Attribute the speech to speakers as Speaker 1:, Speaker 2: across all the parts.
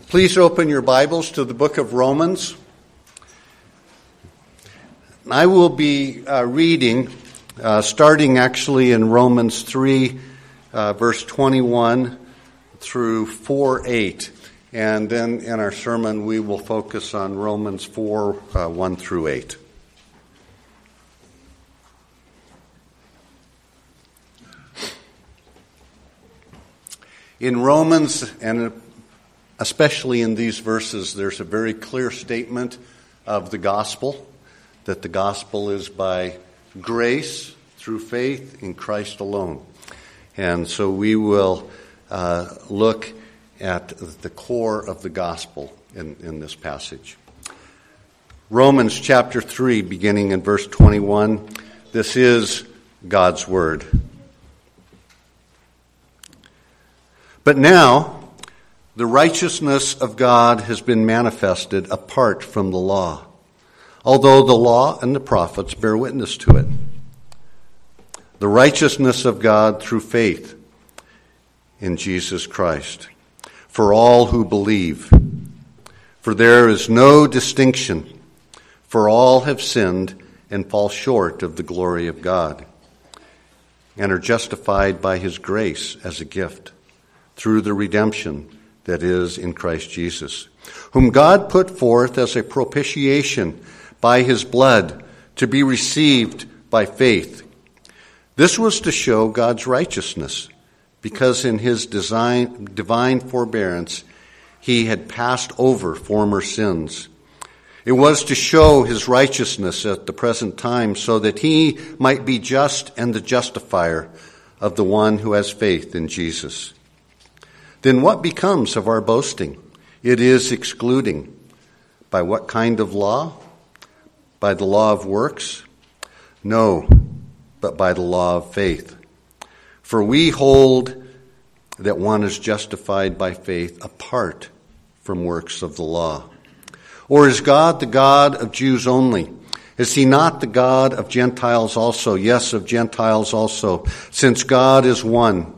Speaker 1: Please open your Bibles to the book of Romans. I will be reading, starting actually in Romans 3, verse 21 through 4:8. And then in our sermon, we will focus on Romans 4, 1 through 8. In Romans, and especially in these verses, there's a very clear statement of the gospel, that the gospel is by grace through faith in Christ alone. And so we will look at the core of the gospel in this passage. Romans chapter 3, beginning in verse 21, this is God's word. But now, the righteousness of God has been manifested apart from the law, although the law and the prophets bear witness to it. The righteousness of God through faith in Jesus Christ, for all who believe. For there is no distinction, for all have sinned and fall short of the glory of God, and are justified by his grace as a gift, through the redemption that is in Christ Jesus, whom God put forth as a propitiation by his blood to be received by faith. This was to show God's righteousness, because in his divine forbearance he had passed over former sins. It was to show his righteousness at the present time, so that he might be just and the justifier of the one who has faith in Jesus. Then what becomes of our boasting? It is excluding. By what kind of law? By the law of works? No, but by the law of faith. For we hold that one is justified by faith apart from works of the law. Or is God the God of Jews only? Is he not the God of Gentiles also? Yes, of Gentiles also, since God is one,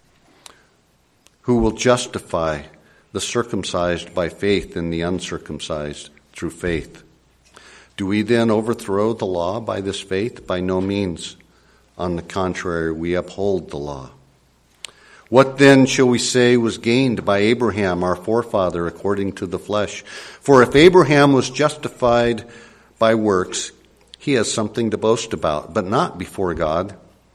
Speaker 1: who will justify the circumcised by faith and the uncircumcised through faith. Do we then overthrow the law by this faith? By no means. On the contrary, we uphold the law. What then shall we say was gained by Abraham, our forefather, according to the flesh? For if Abraham was justified by works, he has something to boast about, but not before God.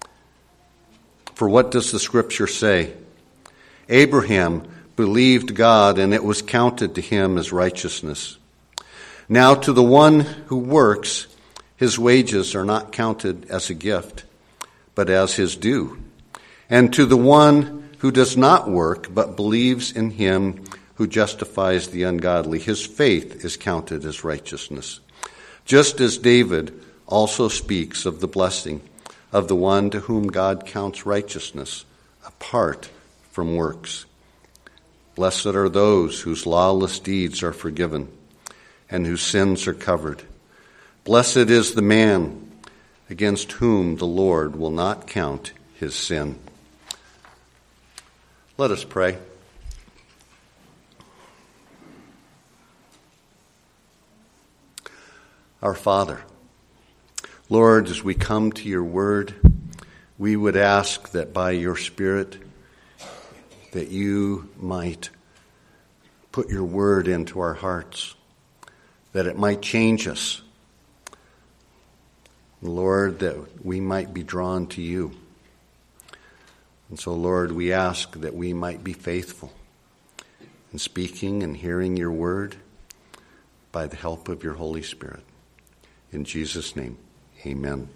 Speaker 1: For what does the Scripture say? Abraham believed God, and it was counted to him as righteousness. Now to the one who works, his wages are not counted as a gift, but as his due. And to the one who does not work, but believes in him who justifies the ungodly, his faith is counted as righteousness. Just as David also speaks of the blessing of the one to whom God counts righteousness apart from works. Blessed are those whose lawless deeds are forgiven and whose sins are covered. Blessed is the man against whom the Lord will not count his sin. Let us pray. Our Father, Lord, as we come to your word, we would ask that by your Spirit that you might put your word into our hearts, that it might change us. Lord, that we might be drawn to you. And so, Lord, we ask that we might be faithful in speaking and hearing your word by the help of your Holy Spirit. In Jesus' name, amen.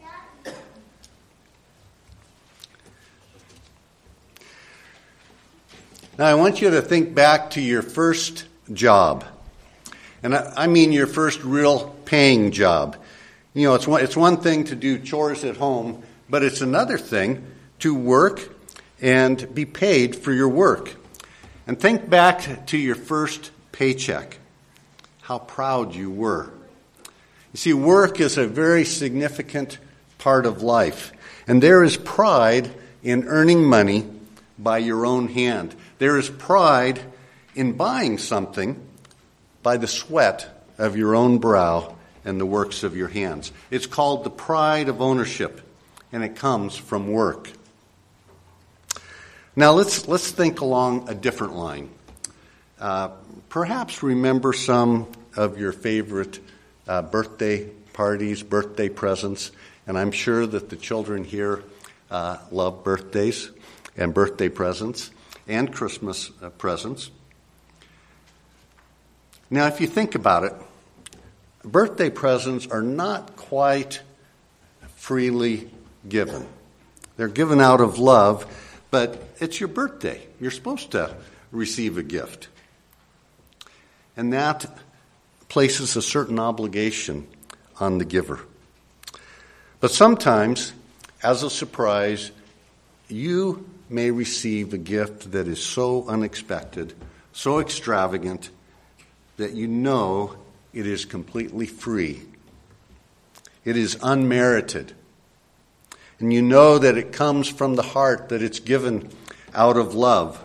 Speaker 1: Now, I want you to think back to your first job. And I mean your first real paying job. You know, it's one thing to do chores at home, but it's another thing to work and be paid for your work. And think back to your first paycheck, how proud you were. You see, work is a very significant part of life. And there is pride in earning money by your own hand. There is pride in buying something by the sweat of your own brow and the works of your hands. It's called the pride of ownership, and it comes from work. Now let's think along a different line. Perhaps remember some of your favorite birthday parties, birthday presents, and I'm sure that the children here love birthdays and birthday presents and Christmas presents. Now, if you think about it, birthday presents are not quite freely given. They're given out of love, but it's your birthday. You're supposed to receive a gift. And that places a certain obligation on the giver. But sometimes, as a surprise, you may receive a gift that is so unexpected, so extravagant, that you know it is completely free. It is unmerited. And you know that it comes from the heart, that it's given out of love.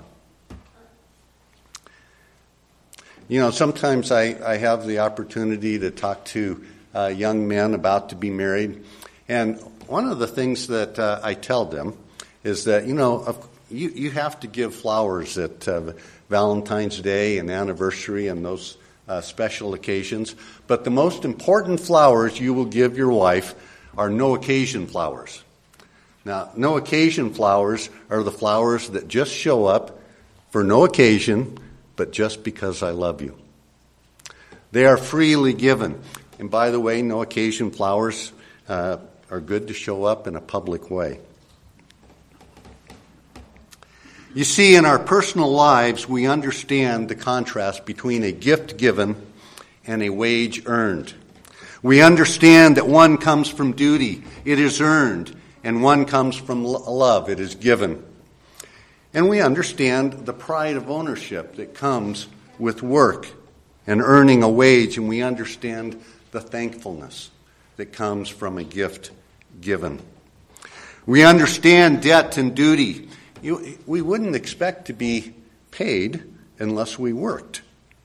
Speaker 1: You know, sometimes I have the opportunity to talk to young men about to be married. And one of the things that I tell them is that, you have to give flowers at Valentine's Day and anniversary and those special occasions. But the most important flowers you will give your wife are no-occasion flowers. Now, no-occasion flowers are the flowers that just show up for no occasion, but just because I love you. They are freely given. And by the way, no-occasion flowers are good to show up in a public way. You see, in our personal lives, we understand the contrast between a gift given and a wage earned. We understand that one comes from duty, it is earned, and one comes from love, it is given. And we understand the pride of ownership that comes with work and earning a wage, and we understand the thankfulness that comes from a gift given. We understand debt and duty. We wouldn't expect to be paid unless we worked.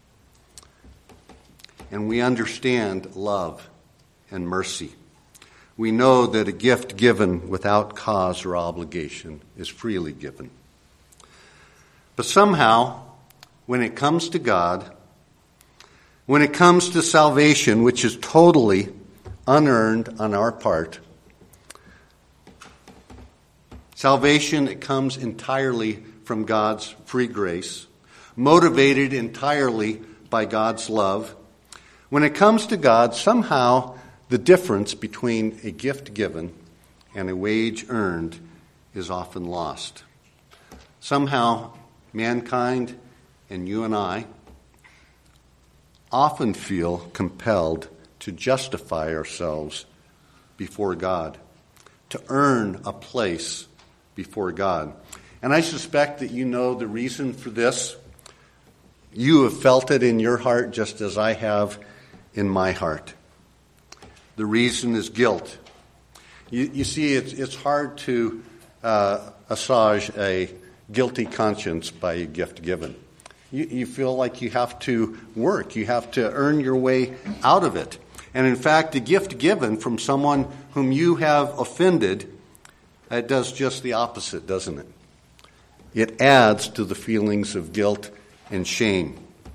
Speaker 1: And we understand love and mercy. We know that a gift given without cause or obligation is freely given. But somehow, when it comes to God, when it comes to salvation, which is totally unearned on our part, salvation, it comes entirely from God's free grace, motivated entirely by God's love. When it comes to God, somehow the difference between a gift given and a wage earned is often lost. Somehow, mankind and you and I often feel compelled to justify ourselves before God, to earn a place before God. And I suspect that you know the reason for this. You have felt it in your heart just as I have in my heart. The reason is guilt. You see, it's hard to assuage a guilty conscience by a gift given. You feel like you have to work. You have to earn your way out of it. And in fact, a gift given from someone whom you have offended, it does just the opposite, doesn't it? It adds to the feelings of guilt and shame.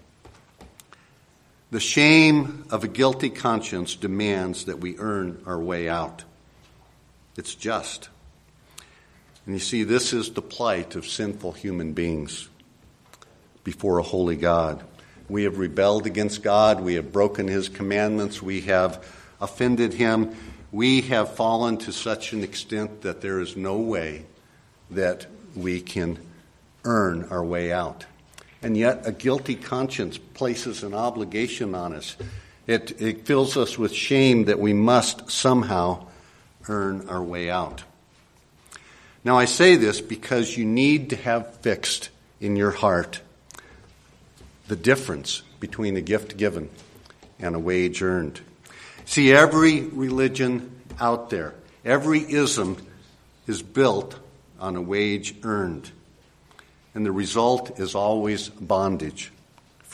Speaker 1: The shame of a guilty conscience demands that we earn our way out. It's just. And you see, this is the plight of sinful human beings before a holy God. We have rebelled against God. We have broken His commandments. We have offended Him. We have fallen to such an extent that there is no way that we can earn our way out. And yet a guilty conscience places an obligation on us. It fills us with shame that we must somehow earn our way out. Now I say this because you need to have fixed in your heart the difference between a gift given and a wage earned. See, every religion out there, every ism is built on a wage earned. And the result is always bondage.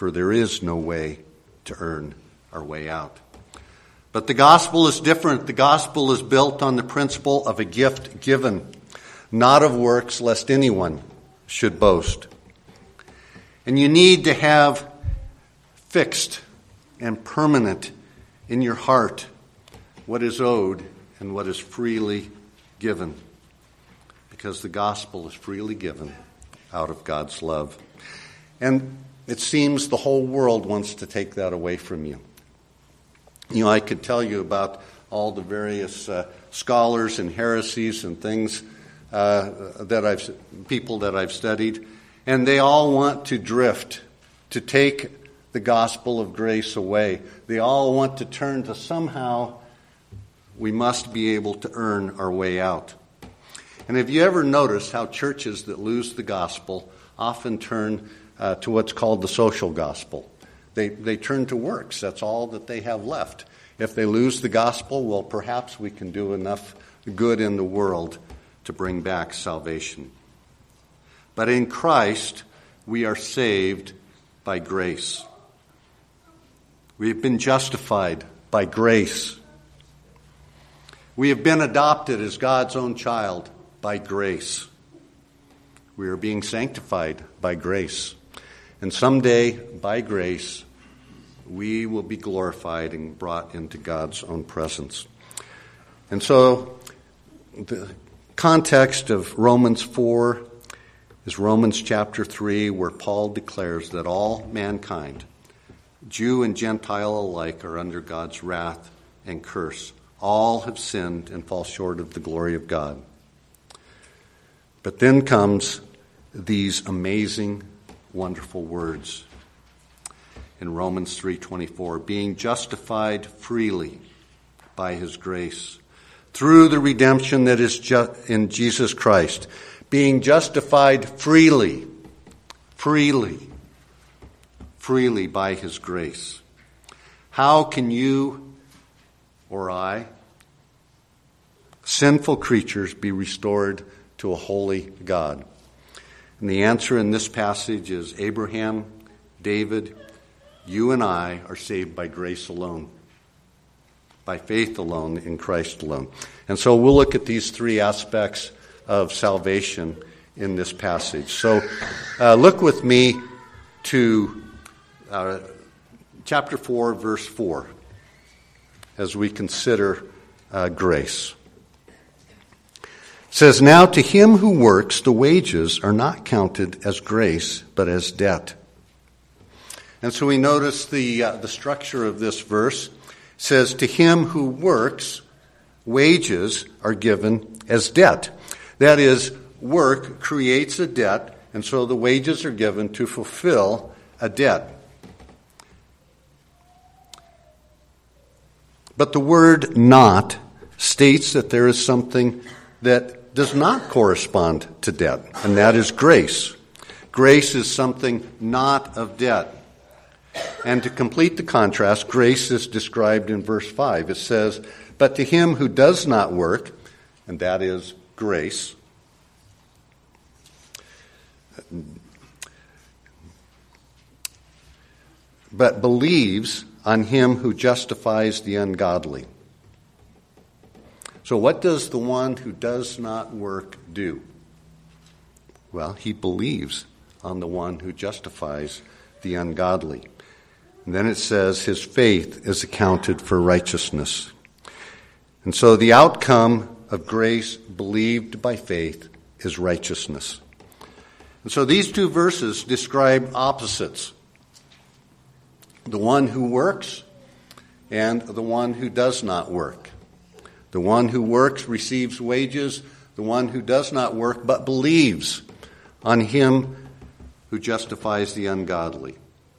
Speaker 1: for there is no way to earn our way out. But the gospel is different. The gospel is built on the principle of a gift given, not of works, lest anyone should boast. And you need to have fixed and permanent in your heart what is owed and what is freely given, because the gospel is freely given out of God's love. And it seems the whole world wants to take that away from you. You know, I could tell you about all the various scholars and heresies and things people that I've studied, and they all want to drift, to take the gospel of grace away. They all want to turn to somehow we must be able to earn our way out. And have you ever noticed how churches that lose the gospel often turn to what's called the social gospel? They turn to works. That's all that they have left. If they lose the gospel, well, perhaps we can do enough good in the world to bring back salvation. But in Christ, we are saved by grace. We've been justified by grace. We have been adopted as God's own child by grace. We are being sanctified by grace. And someday, by grace, we will be glorified and brought into God's own presence. And so, the context of Romans 4 is Romans chapter 3, where Paul declares that all mankind, Jew and Gentile alike, are under God's wrath and curse. All have sinned and fall short of the glory of God. But then comes these amazing, wonderful words in Romans 3:24, being justified freely by his grace through the redemption that is in Jesus Christ. Being justified freely by his grace. How can you or I, sinful creatures, be restored to a holy God? And the answer in this passage is Abraham, David, you and I are saved by grace alone, by faith alone, in Christ alone. And so we'll look at these three aspects of salvation in this passage. So look with me to chapter 4, verse 4, as we consider grace. It says, now to him who works, the wages are not counted as grace, but as debt. And so we notice the structure of this verse. It says, to him who works, wages are given as debt. That is, work creates a debt, and so the wages are given to fulfill a debt. But the word not states that there is something that does not correspond to debt, and that is grace. Grace is something not of debt. And to complete the contrast, grace is described in verse 5. It says, but to him who does not work, and that is grace, but believes on him who justifies the ungodly. So what does the one who does not work do? Well, he believes on the one who justifies the ungodly. And then it says his faith is accounted for righteousness. And so the outcome of grace believed by faith is righteousness. And so these two verses describe opposites. The one who works and the one who does not work. The one who works receives wages. The one who does not work but believes on him who justifies the ungodly.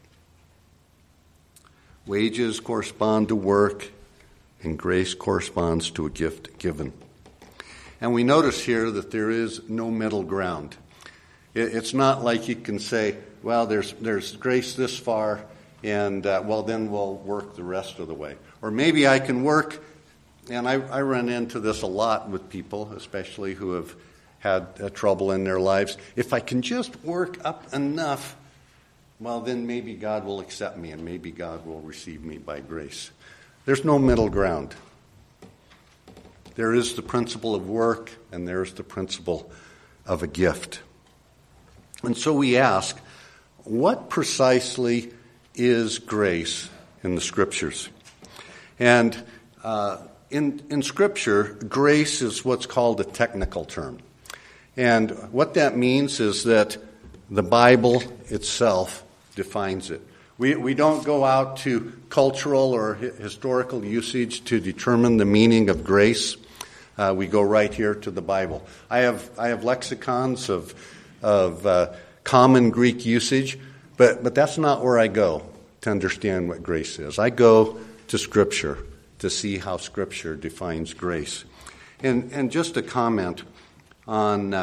Speaker 1: Wages correspond to work, and grace corresponds to a gift given. And we notice here that there is no middle ground. It's not like you can say, well, there's grace this far, and then we'll work the rest of the way. Or maybe I can work, and I run into this a lot with people, especially who have had trouble in their lives. If I can just work up enough, well, then maybe God will accept me and maybe God will receive me by grace. There's no middle ground. There is the principle of work and there's the principle of a gift. And so we ask, what precisely is grace in the Scriptures? And in Scripture, grace is what's called a technical term. And what that means is that the Bible itself defines it. We don't go out to cultural or historical usage to determine the meaning of grace. We go right here to the Bible. I have lexicons of common Greek usage, but that's not where I go to understand what grace is. I go to Scripture to see how Scripture defines grace. And just a comment on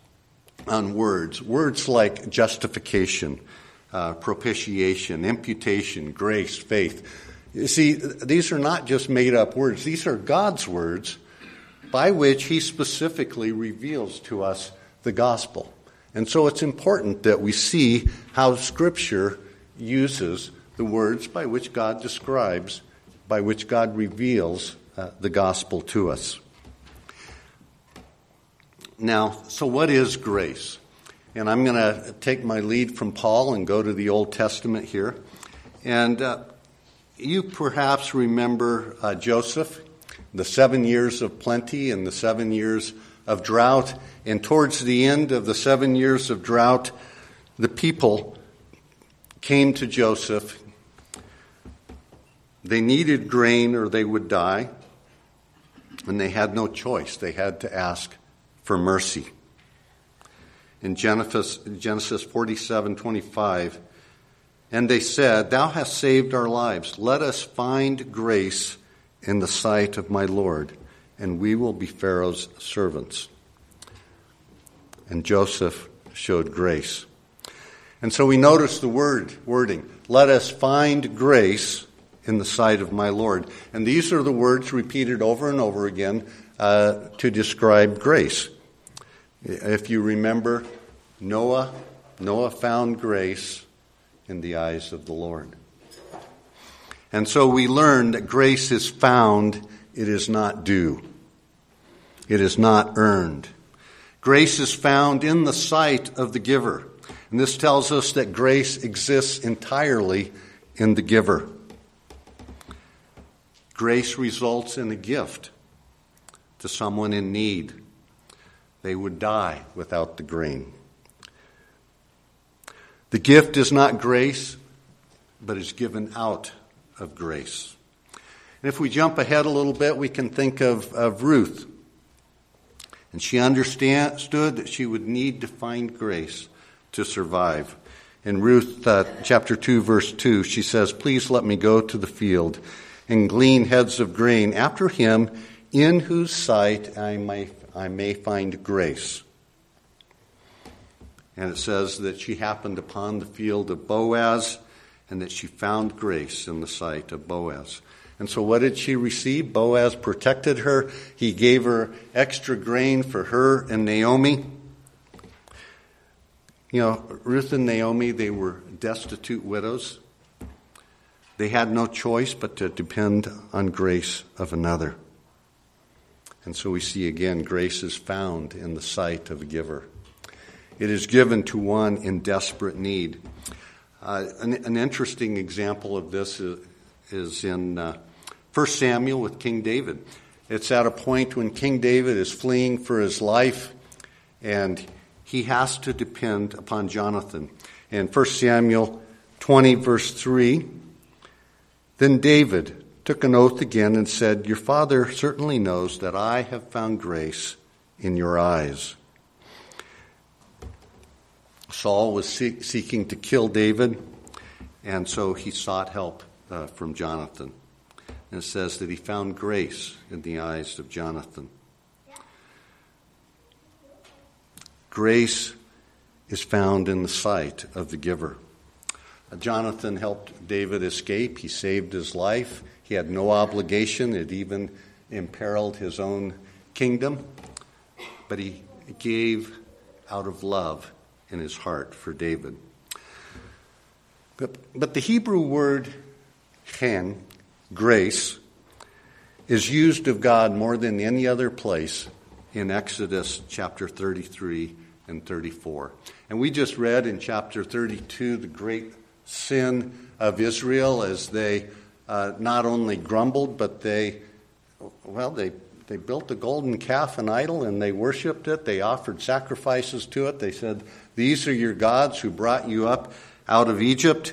Speaker 1: words like justification, propitiation, imputation, grace, faith. You see, these are not just made-up words. These are God's words by which He specifically reveals to us the gospel. And so it's important that we see how Scripture uses the words by which God describes, by which God reveals the gospel to us. Now, so what is grace? And I'm going to take my lead from Paul and go to the Old Testament here. And you perhaps remember Joseph, the 7 years of plenty and the 7 years of drought. And towards the end of the 7 years of drought, the people came to Joseph. They needed grain or they would die. And they had no choice. They had to ask for mercy. In Genesis 47:25, and they said, "Thou hast saved our lives. Let us find grace in the sight of my Lord, and we will be Pharaoh's servants." And Joseph showed grace. And so we notice the wording, "Let us find grace in the sight of my Lord." And these are the words repeated over and over again to describe grace. If you remember, Noah found grace in the eyes of the Lord. And so we learn that grace is found, it is not due. It is not earned. Grace is found in the sight of the giver. And this tells us that grace exists entirely in the giver. Grace results in a gift to someone in need. They would die without the grain. The gift is not grace, but is given out of grace. And if we jump ahead a little bit, we can think of Ruth. And she understood that she would need to find grace to survive. In Ruth chapter 2, verse 2, she says, "Please let me go to the field and glean heads of grain after him in whose sight I may find grace." And it says that she happened upon the field of Boaz and that she found grace in the sight of Boaz. And so what did she receive? Boaz protected her. He gave her extra grain for her and Naomi. You know, Ruth and Naomi, they were destitute widows. They had no choice but to depend on grace of another. And so we see again, grace is found in the sight of a giver. It is given to one in desperate need. An interesting example of this is in 1 Samuel with King David. It's at a point when King David is fleeing for his life, and he has to depend upon Jonathan. In 1 Samuel 20, verse 3, "Then David took an oath again and said, 'Your father certainly knows that I have found grace in your eyes.'" Saul was seeking to kill David, and so he sought help from Jonathan. And it says that he found grace in the eyes of Jonathan. Grace is found in the sight of the giver. Jonathan helped David escape. He saved his life. He had no obligation. It even imperiled his own kingdom. But he gave out of love in his heart for David. But the Hebrew word chen, grace, is used of God more than any other place in Exodus chapter 33 and 34. And we just read in chapter 32 the great sin of Israel as they not only grumbled, but they built a golden calf, an idol, and they worshipped it. They offered sacrifices to it. They said, "These are your gods who brought you up out of Egypt."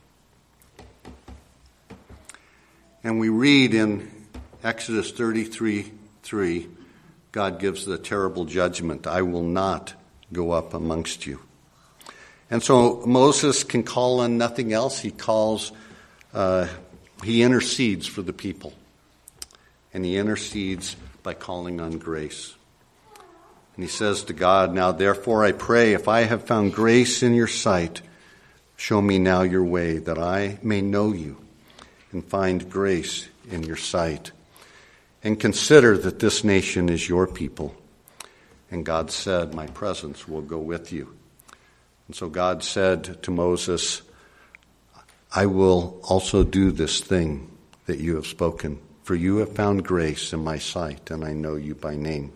Speaker 1: And we read in Exodus 33:3, God gives the terrible judgment, "I will not go up amongst you." And so Moses can call on nothing else. He intercedes for the people. And he intercedes by calling on grace. And he says to God, "Now therefore I pray, if I have found grace in your sight, show me now your way, that I may know you and find grace in your sight. And consider that this nation is your people." And God said, "My presence will go with you." And so God said to Moses, "I will also do this thing that you have spoken, for you have found grace in my sight, and I know you by name."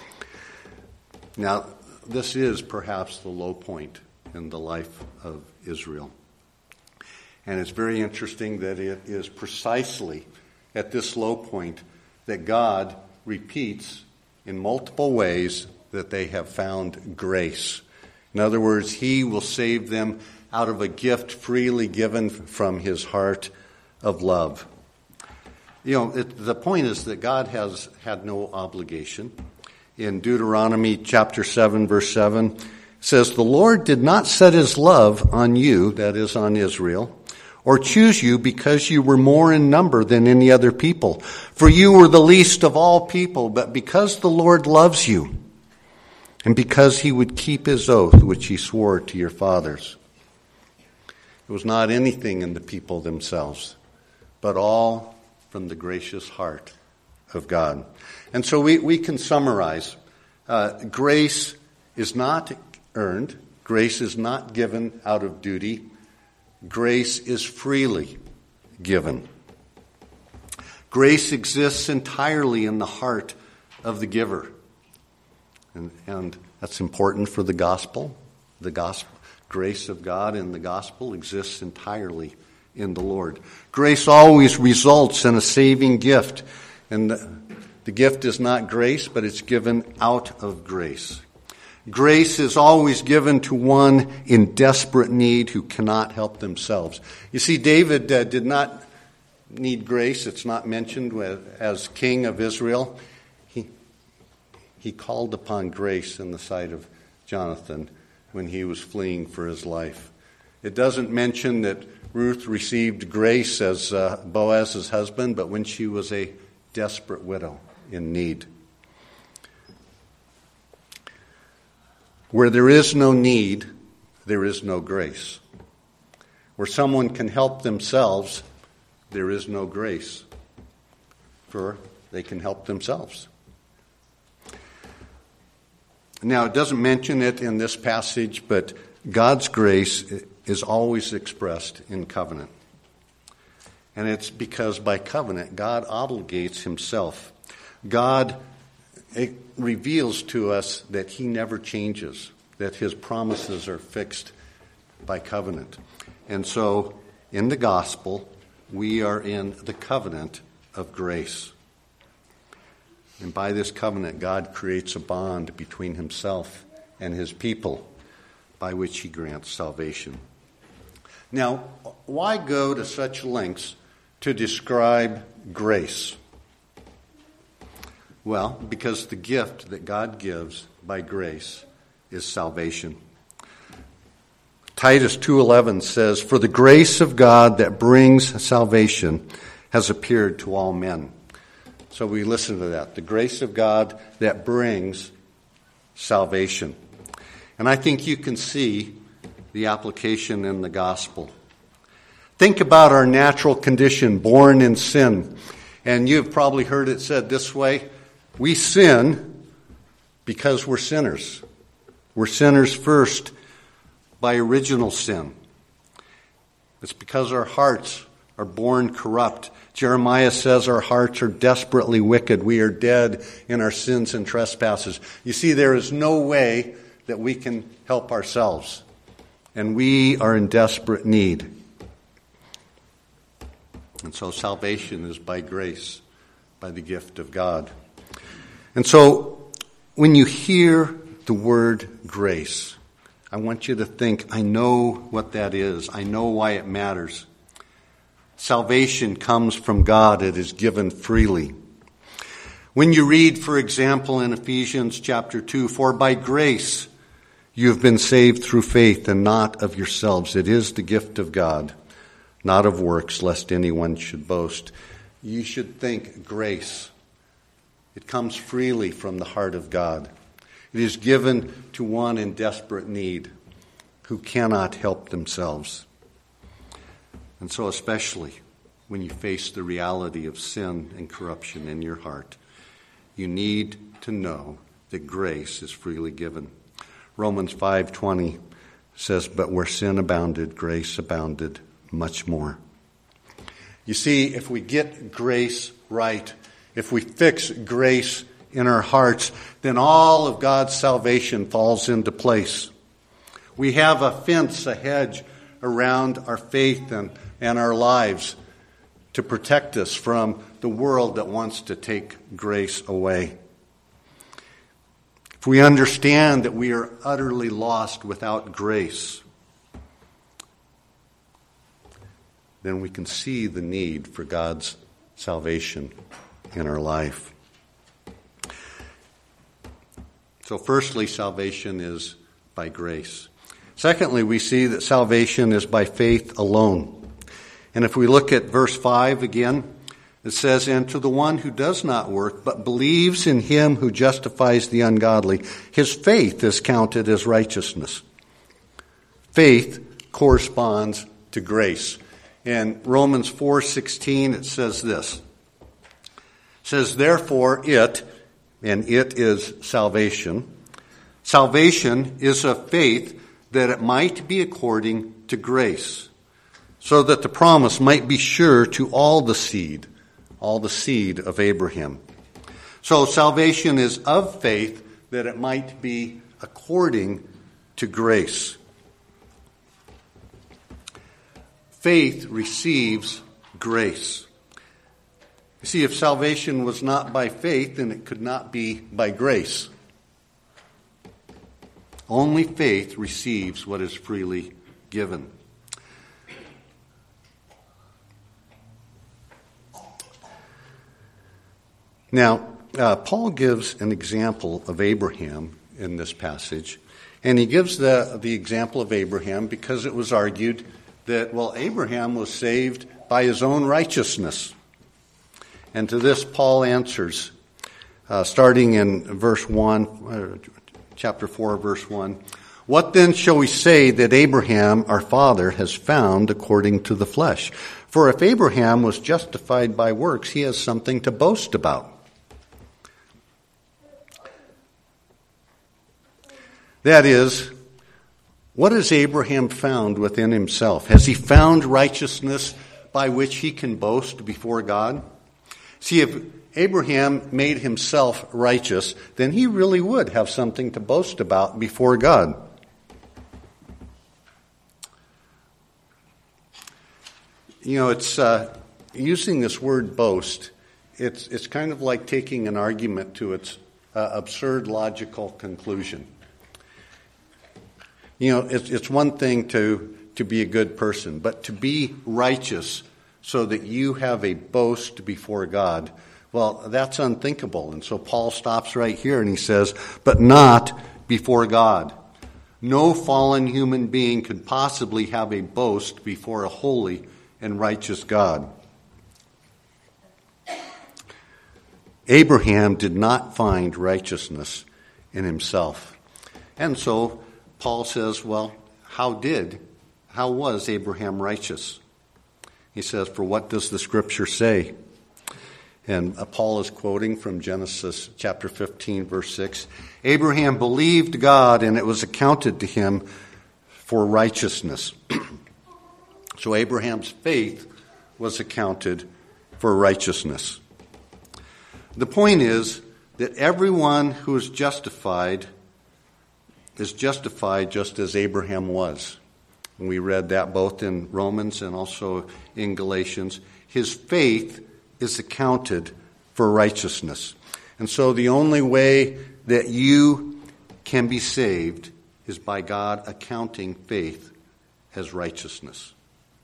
Speaker 1: Now, this is perhaps the low point in the life of Israel. And it's very interesting that it is precisely at this low point that God repeats in multiple ways that they have found grace. In other words, he will save them out of a gift freely given from his heart of love. The point is that God has had no obligation. In Deuteronomy chapter 7, verse 7, it says, "The Lord did not set his love on you," that is on Israel, "or choose you because you were more in number than any other people. For you were the least of all people, but because the Lord loves you, and because he would keep his oath which he swore to your fathers." It was not anything in the people themselves, but all from the gracious heart of God. And so we can summarize. Grace is not earned. Grace is not given out of duty. Grace is freely given. Grace exists entirely in the heart of the giver. And that's important for the gospel. The gospel, grace of God in the gospel exists entirely in the Lord. Grace always results in a saving gift. And the gift is not grace, but it's given out of grace. Grace is always given to one in desperate need who cannot help themselves. You see, David did not need grace. It's not mentioned as king of Israel. He called upon grace in the sight of Jonathan when he was fleeing for his life. It doesn't mention that Ruth received grace as Boaz's husband, but when she was a desperate widow in need. Where there is no need, there is no grace. Where someone can help themselves, there is no grace, for they can help themselves. Now, it doesn't mention it in this passage, but God's grace is always expressed in covenant. And it's because by covenant, God obligates himself. God reveals to us that he never changes, that his promises are fixed by covenant. And so, in the gospel, we are in the covenant of grace. And by this covenant, God creates a bond between himself and his people by which he grants salvation. Now, why go to such lengths to describe grace? Well, because the gift that God gives by grace is salvation. Titus 2:11 says, "For the grace of God that brings salvation has appeared to all men." So we listen to that. The grace of God that brings salvation. And I think you can see the application in the gospel. Think about our natural condition, born in sin. And you've probably heard it said this way: we sin because we're sinners. We're sinners first by original sin. It's because our hearts are born corrupt. Jeremiah says our hearts are desperately wicked. We are dead in our sins and trespasses. You see, there is no way that we can help ourselves. And we are in desperate need. And so salvation is by grace, by the gift of God. And so when you hear the word grace, I want you to think, I know what that is. I know why it matters. Salvation comes from God. It is given freely. When you read, for example, in Ephesians chapter 2, for by grace you have been saved through faith and not of yourselves. It is the gift of God, not of works, lest anyone should boast. You should think grace. It comes freely from the heart of God. It is given to one in desperate need who cannot help themselves. And so especially when you face the reality of sin and corruption in your heart, you need to know that grace is freely given. Romans 5:20 says, but where sin abounded, grace abounded much more. You see, if we get grace right, if we fix grace in our hearts, then all of God's salvation falls into place. We have a fence, a hedge around our faith and our lives to protect us from the world that wants to take grace away. If we understand that we are utterly lost without grace, then we can see the need for God's salvation in our life. So firstly, salvation is by grace. Secondly, we see that salvation is by faith alone. And if we look at verse 5 again, it says, and to the one who does not work, but believes in him who justifies the ungodly, his faith is counted as righteousness. Faith corresponds to grace. In Romans 4:16, it says this. It says, therefore it, and it is salvation. Salvation is of faith that it might be according to grace, so that the promise might be sure to all the seed of Abraham. So salvation is of faith that it might be according to grace. Faith receives grace. You see, if salvation was not by faith, then it could not be by grace. Only faith receives what is freely given. Now, Paul gives an example of Abraham in this passage, and he gives the example of Abraham because it was argued that, well, Abraham was saved by his own righteousness. And to this, Paul answers, starting in verse 1, chapter 4, verse 1. What then shall we say that Abraham, our father, has found according to the flesh? For if Abraham was justified by works, he has something to boast about. That is, what has Abraham found within himself? Has he found righteousness by which he can boast before God? See, if Abraham made himself righteous, then he really would have something to boast about before God. You know, it's using this word boast, it's kind of like taking an argument to its absurd logical conclusion. You know, it's one thing to be a good person, but to be righteous so that you have a boast before God, well, that's unthinkable. And so Paul stops right here and he says, but not before God. No fallen human being could possibly have a boast before a holy and righteous God. Abraham did not find righteousness in himself. And so Paul says, well, how was Abraham righteous? He says, for what does the scripture say? And Paul is quoting from Genesis chapter 15, verse 6. Abraham believed God, and it was accounted to him for righteousness. So Abraham's faith was accounted for righteousness. The point is that everyone who is justified just as Abraham was. And we read that both in Romans and also in Galatians. His faith is accounted for righteousness. And so the only way that you can be saved is by God accounting faith as righteousness.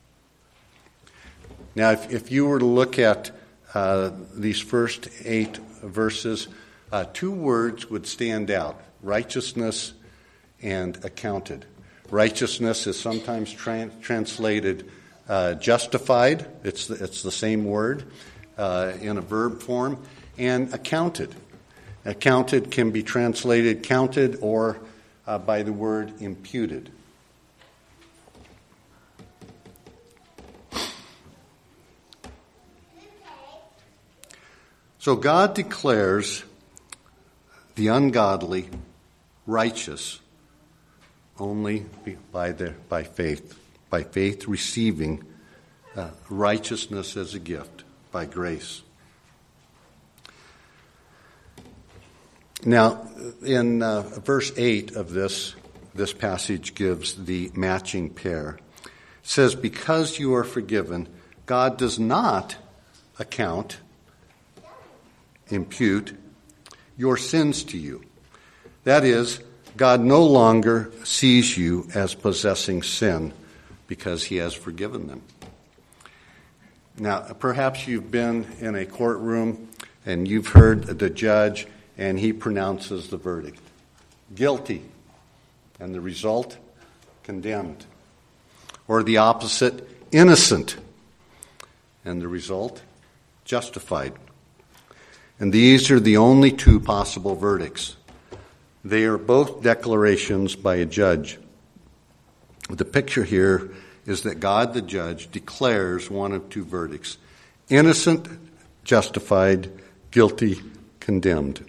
Speaker 1: Now, if you were to look at these first 8 verses, 2 words would stand out: righteousness and accounted. Righteousness is sometimes translated justified. It's the same word in a verb form. And accounted. Accounted can be translated counted or by the word imputed. So God declares the ungodly righteous only by faith receiving righteousness as a gift by grace. Now, in verse 8 of this passage gives the matching pair. It says, because you are forgiven, God does not impute your sins to you. That is, God no longer sees you as possessing sin because he has forgiven them. Now, perhaps you've been in a courtroom and you've heard the judge and he pronounces the verdict. Guilty. And the result? Condemned. Or the opposite, innocent. And the result? Justified. And these are the only 2 possible verdicts. They are both declarations by a judge. The picture here is that God, the judge, declares one of 2 verdicts: innocent, justified; guilty, condemned.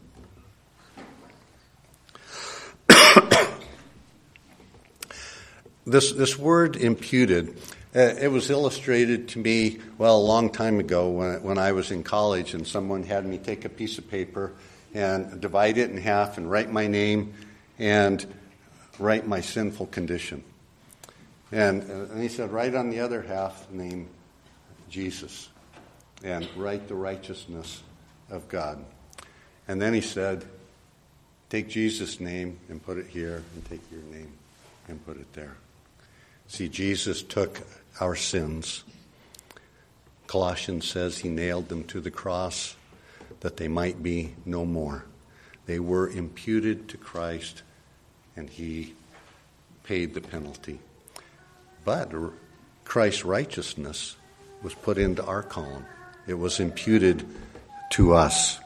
Speaker 1: This word imputed, it was illustrated to me, a long time ago when I was in college and someone had me take a piece of paper and divide it in half and write my name and write my sinful condition. And he said, write on the other half, name Jesus, and write the righteousness of God. And then he said, take Jesus' name and put it here, and take your name and put it there. See, Jesus took our sins. Colossians says he nailed them to the cross that they might be no more. They were imputed to Christ, and he paid the penalty. But Christ's righteousness was put into our column. It was imputed to us.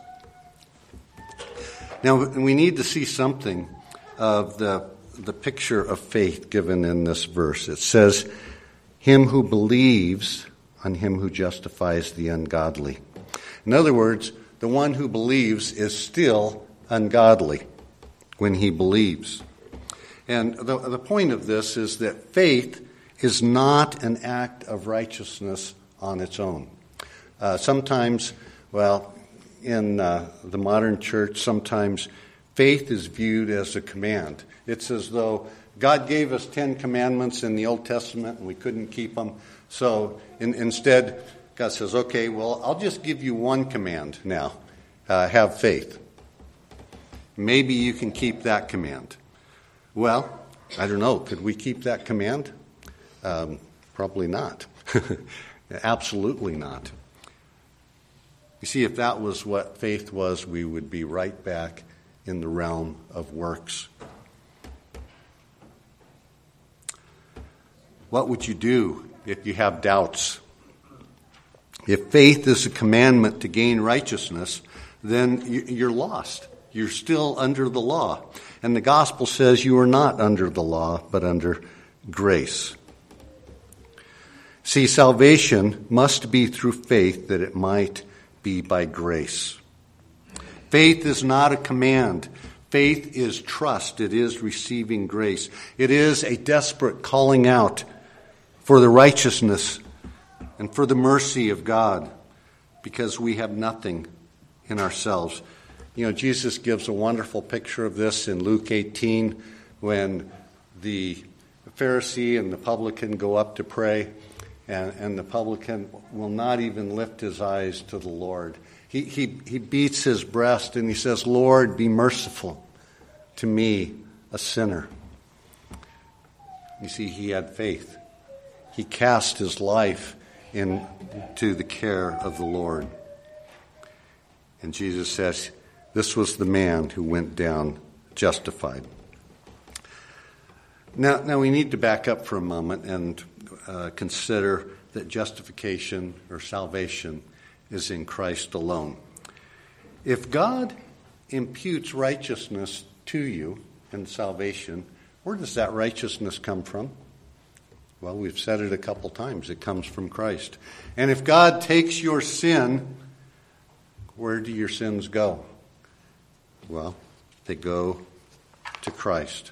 Speaker 1: Now, we need to see something of the picture of faith given in this verse. It says, him who believes on him who justifies the ungodly. In other words, the one who believes is still ungodly when he believes. And the point of this is that faith is not an act of righteousness on its own. Sometimes, in the modern church, sometimes faith is viewed as a command. It's as though God gave us 10 commandments in the Old Testament and we couldn't keep them. So instead, God says, okay, I'll just give you one command now. Have faith. Maybe you can keep that command. Well, I don't know. Could we keep that command? Probably not. Absolutely not. You see, if that was what faith was, we would be right back in the realm of works. What would you do if you have doubts? If faith is a commandment to gain righteousness, then you're lost. You're still under the law. And the gospel says you are not under the law, but under grace. See, salvation must be through faith that it might be by grace. Faith is not a command. Faith is trust. It is receiving grace. It is a desperate calling out for the righteousness and for the mercy of God, because we have nothing in ourselves. You know, Jesus gives a wonderful picture of this in Luke 18 when the Pharisee and the publican go up to pray, and the publican will not even lift his eyes to the Lord. He beats his breast and he says, "Lord, be merciful to me, a sinner." You see, he had faith. He cast his life into the care of the Lord. And Jesus says, this was the man who went down justified. Now we need to back up for a moment and consider that justification or salvation is in Christ alone. If God imputes righteousness to you in salvation, where does that righteousness come from? Well, we've said it a couple times. It comes from Christ. And if God takes your sin, where do your sins go? Well, they go to Christ.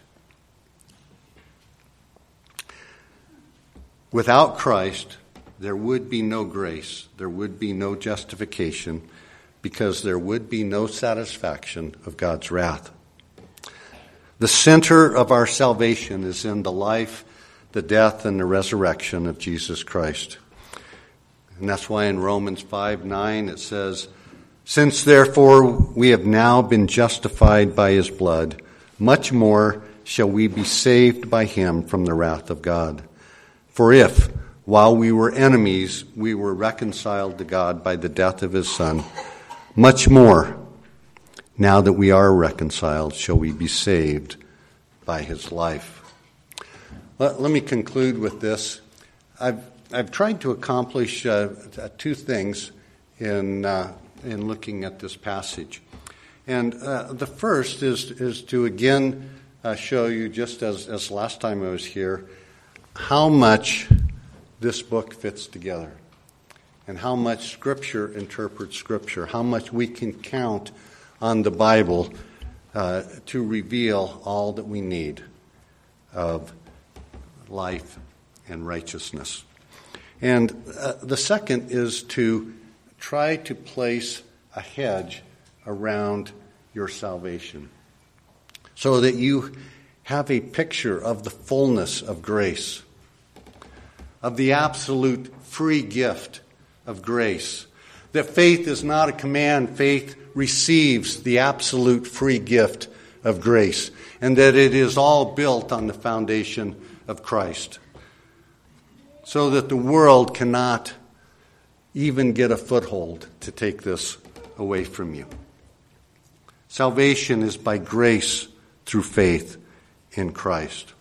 Speaker 1: Without Christ, there would be no grace, there would be no justification, because there would be no satisfaction of God's wrath. The center of our salvation is in the life, the death, and the resurrection of Jesus Christ. And that's why in Romans 5:9 it says, "Since therefore we have now been justified by his blood, much more shall we be saved by him from the wrath of God. For if, while we were enemies, we were reconciled to God by the death of his Son, much more, now that we are reconciled, shall we be saved by his life." Let me conclude with this. I've tried to accomplish two things in looking at this passage. And the first is to again show you, just as last time I was here, how much this book fits together and how much Scripture interprets Scripture, how much we can count on the Bible to reveal all that we need of life and righteousness. And the second is to try to place a hedge around your salvation so that you have a picture of the fullness of grace, of the absolute free gift of grace. That faith is not a command, faith receives the absolute free gift of grace, and that it is all built on the foundation of Christ, so that the world cannot even get a foothold to take this away from you. Salvation is by grace through faith in Christ.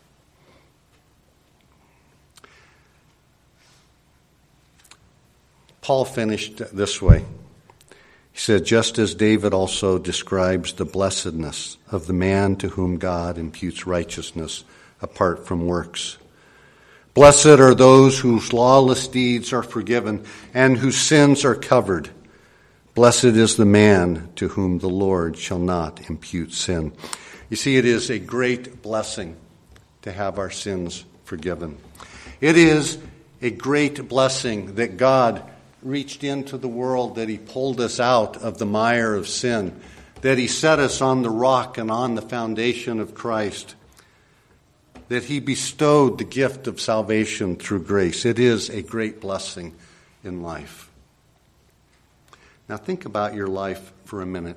Speaker 1: Paul finished this way. He said, "Just as David also describes the blessedness of the man to whom God imputes righteousness apart from works. Blessed are those whose lawless deeds are forgiven and whose sins are covered. Blessed is the man to whom the Lord shall not impute sin." You see, it is a great blessing to have our sins forgiven. It is a great blessing that God reached into the world, that he pulled us out of the mire of sin, that he set us on the rock and on the foundation of Christ, that he bestowed the gift of salvation through grace. It is a great blessing in life. Now think about your life for a minute.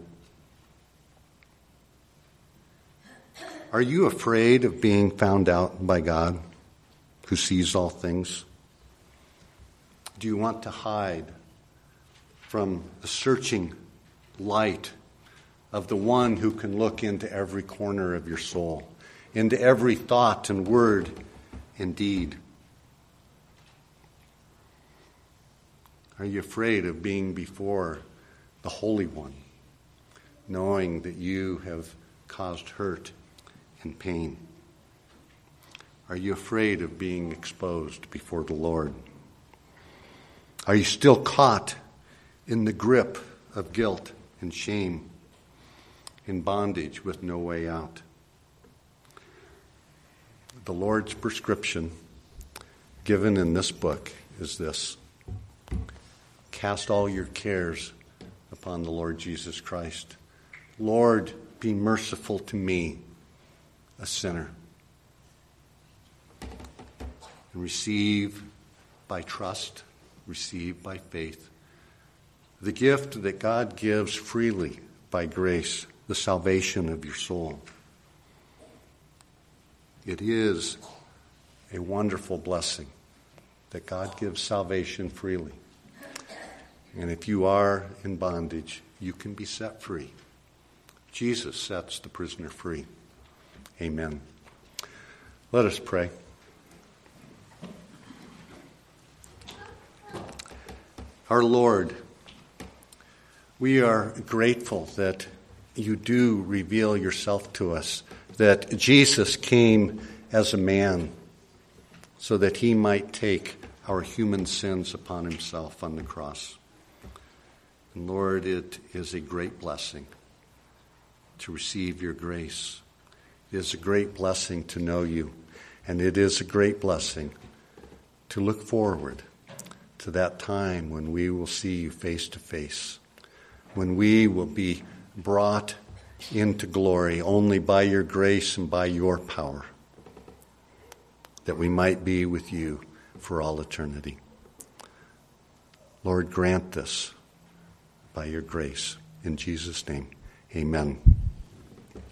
Speaker 1: Are you afraid of being found out by God, who sees all things? Do you want to hide from the searching light of the one who can look into every corner of your soul, into every thought and word and deed? Are you afraid of being before the Holy One, knowing that you have caused hurt and pain? Are you afraid of being exposed before the Lord? Are you still caught in the grip of guilt and shame, in bondage with no way out? The Lord's prescription given in this book is this: cast all your cares upon the Lord Jesus Christ. Lord, be merciful to me, a sinner. And receive by trust, receive by faith, the gift that God gives freely by grace, the salvation of your soul. It is a wonderful blessing that God gives salvation freely. And if you are in bondage, you can be set free. Jesus sets the prisoner free. Amen. Let us pray. Our Lord, we are grateful that you do reveal yourself to us, that Jesus came as a man so that he might take our human sins upon himself on the cross. And Lord, it is a great blessing to receive your grace. It is a great blessing to know you, and it is a great blessing to look forward to that time when we will see you face to face, when we will be brought into glory only by your grace and by your power, that we might be with you for all eternity. Lord, grant this by your grace. In Jesus' name, amen.